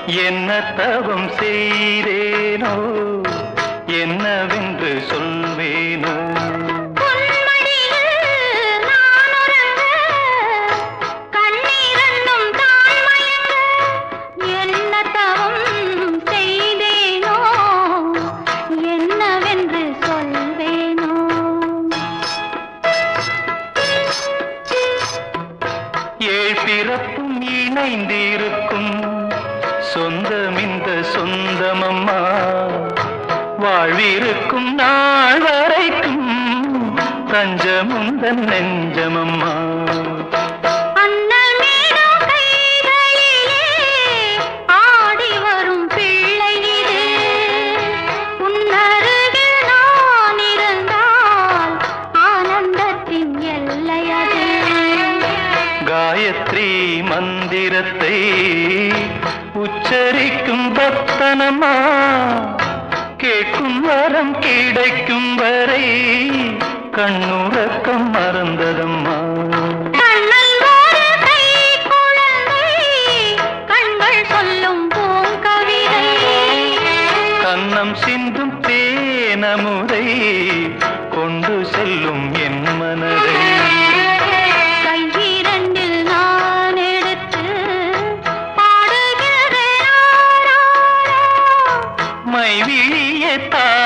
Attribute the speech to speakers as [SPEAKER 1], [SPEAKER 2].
[SPEAKER 1] என்ன தவம் செய்தேனோ என்னவென்று சொல்வேனோ. ஏழ் பிறப்பும் இணைந்திருக்கும் சொந்தம் இந்த சொந்தமம்மா, வாழ்விருக்கும் நாள் வரைக்கும் தஞ்சமுந்தன் நெஞ்சமம்மா. காயத்ரி மந்திரத்தை உச்சரிக்கும் பக்தனம்மா, கேட்கும் வரம் கிடைக்கும் வரை கண்ணுறக்கம் மறந்ததம்மா. கன்னம் சிந்தும் தேனமுதை கொண்டு செல்லும் என் மனதை. மைவிழியே